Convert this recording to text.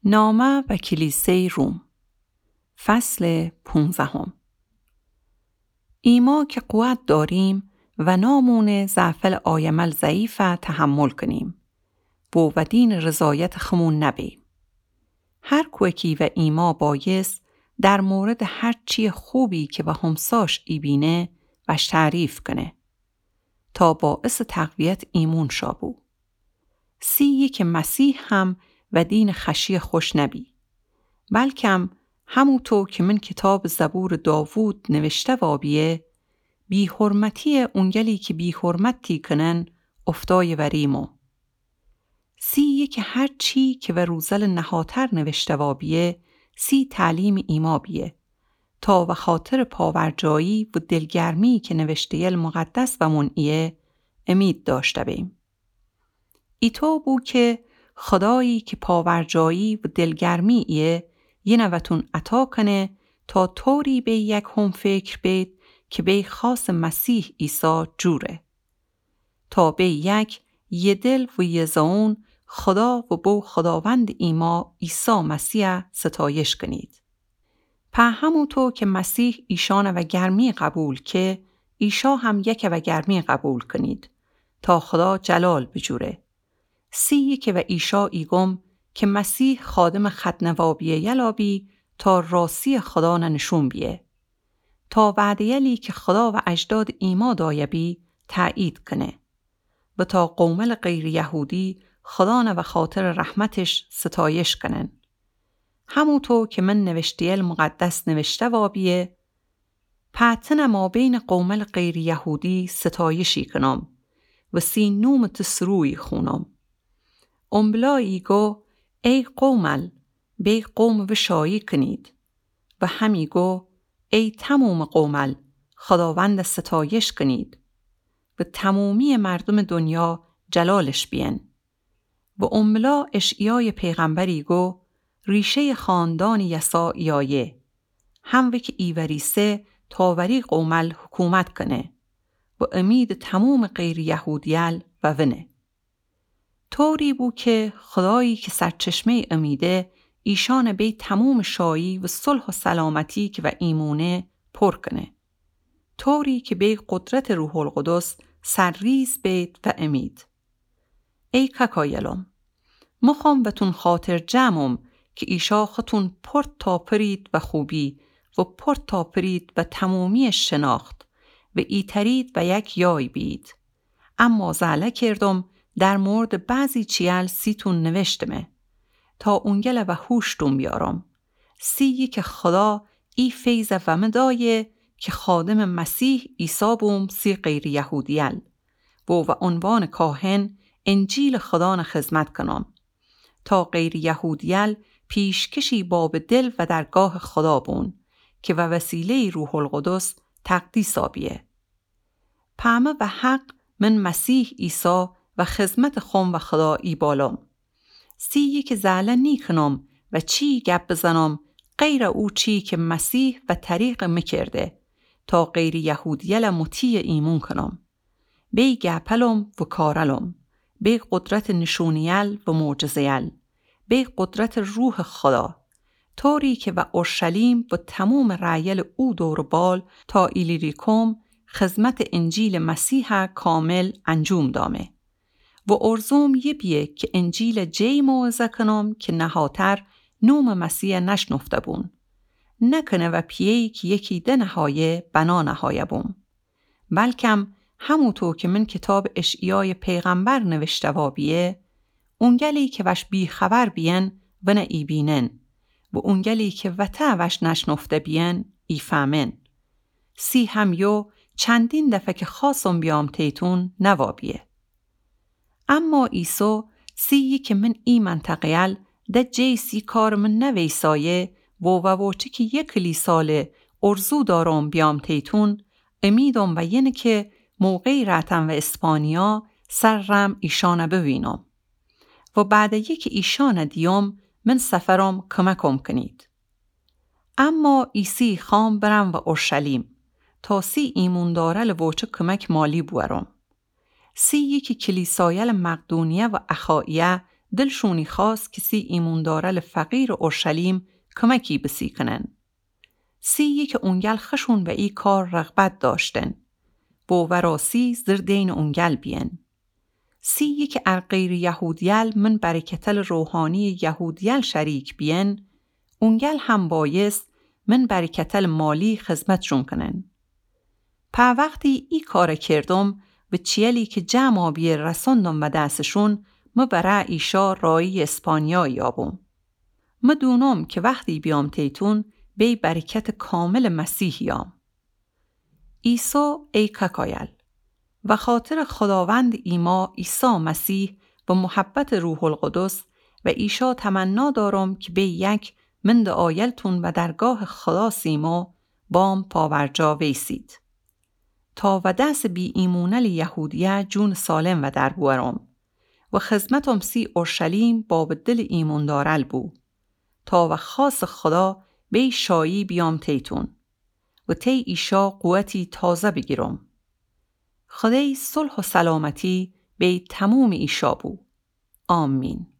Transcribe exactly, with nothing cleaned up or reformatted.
نامه و کلیسه روم فصل پونزدهم. ایما که قوت داریم و نامون ضعف آیمل ضعیف تحمل کنیم و و دین رضایت خمون نبیم. هر کوکی و ایما بایست در مورد هر چی خوبی که به همساش ای بینه وش تعریف کنه تا باعث تقویت ایمون شابو. سی که مسیح هم و دین خشی خوش نبی، بلکم همونطور که من کتاب زبور داوود نوشته وابیه، بی حرمتی اونگلی که بی حرمتی کنن افتای وریمو. سی که هر چی که و روزل نهاتر نوشته وابیه، سی تعلیم ایما بیه تا و خاطر پاورجایی و دلگرمی که نوشته المقدس و منعیه امید داشته بیم. ایتو بو که خدایی که پاورجایی و دلگرمی ایه یه نوتون عطا کنه تا طوری به یک هم فکر بید که به خاص مسیح عیسی جوره، تا به یک یه دل و یه زون خدا و بو خداوند ایما عیسی مسیح ستایش کنید. په همونطور که مسیح ایشان و گرمی قبول که ایشا هم یک و گرمی قبول کنید تا خدا جلال بجوره. سی که و ایشا ایگم که مسیح خادم ختنوابیه یلابی تا راسی خدا نشون بیه، تا وعده یلی که خدا و اجداد ایما دایبی تأیید کنه و تا قومل غیر یهودی خدا و خاطر رحمتش ستایش کنن. همونطور که من نوشته مقدس نوشته وابیه، پتن ما بین قومل غیر یهودی ستایشی کنم و سی نوم تسروی خونم. امبلایی گو ای قومل بی قوم و شایی کنید و همی گو ای تموم قومل خداوند ستایش کنید و تمومی مردم دنیا جلالش بین. و املا اشعیای پیغمبری گو ریشه خاندان یساعیایه هم که ایوریسه تاوری قومل حکومت کنه و امید تموم غیر یهودیل و ونه. طوری بو که خدایی که سرچشمه امیده ایشان بی تموم شایی و صلح و سلامتی که و ایمونه پر کنه، طوری که بی قدرت روح القدس سرریز بید و امید. ای ککایلم مخوام بتون خاطر جمعم که ایشا خطون پرت تا پرید و خوبی و پرت تا پرید و تمومی شناخت و ایترید و یک یای بید. اما زعله کردم در مورد بعضی چیل سیتون نوشتمه تا اونگل و هوشتون بیارم. سی که خدا ای فیض و مدایه که خادم مسیح عیسی بوم سی غیر یهودیل و و عنوان کاهن انجیل خدا خدمت کنم تا غیر یهودیل پیشکشی باب دل و درگاه خدا بون که و وسیله روح القدس تقدیس آبیه. پامه و حق من مسیح عیسی و خدمت خم و خدا ای بالام. سی که زعله نی کنم و چی گپ بزنم غیر او چی که مسیح و طریق مکرده تا غیر یهودیل مطیع ایمون کنم. بی گپلم و کارلم، بی قدرت نشونیل و معجزهیل، بی قدرت روح خدا، طوری که و اورشلیم و تموم رعیل او دور بال تا ایلیریکم خدمت انجیل مسیح کامل انجام دامه. و ارزوم یه بیه که انجیل جی موعظه کنم که نهاتر نوم مسیح نشنفته بون، نکنه و پیهی که یکی ده نهایه بنا نهایه بون، بلکم همونطور که من کتاب اشعیای پیغمبر نوشته وابیه، اونگلی که وش بی خبر بیین و نه ای بینن و اونگلی که وطه وش نشنفته بیین ای فهمن. سی همیو چندین دفعه که خاصم بیام تیتون نوابیه. اما ایسو سی که من ای منطقیل ده جی سی کار من نویسایه و و وچه که یک لی ساله ارزو دارم بیام تیتون امیدم و ینه که موقعی رتم و اسپانیا سر رم ایشانه ببینم و بعد یک ایشانه دیم من سفرم کمکم کنید. اما ایسی خام برم و اورشلیم تا سی ایمون دارل وچه کمک مالی بورم. سی یکی کلیسایل مقدونیه و اخائیه دلشونی خواست کسی ایموندارل فقیر اورشلیم کمکی بسی کنن. سی که اونگل خشون به ای کار رغبت داشتن. بو وراسی زردین اونگل بین. سی که ارغیر یهودیل من برکتل روحانی یهودیل شریک بین، اونگل هم بایست من برکتل مالی خدمتشون کنن. پا وقتی ای کار کردم و چیلی که جمع بیر رساندم و دستشون مبرع ایشا رایی اسپانیا یابم. مدونم که وقتی بیام تیتون بی برکت کامل مسیح یام. ایسا ای ککایل و خاطر خداوند ایما عیسی مسیح و محبت روح القدس و ایشا تمنا دارم که بی یک من ده آیلتون و درگاه خدا سیما بام پاورجا ویسید. تا و دست بی ایمونل یهودیه جون سالم و در بورم و خدمتم سی اورشلیم با دل ایمون دارل بو تا و خاص خدا بی شایی بیام تیتون و تی ایشا قوتی تازه بگیرم. خدای صلح و سلامتی بی تموم ایشا بو. آمین.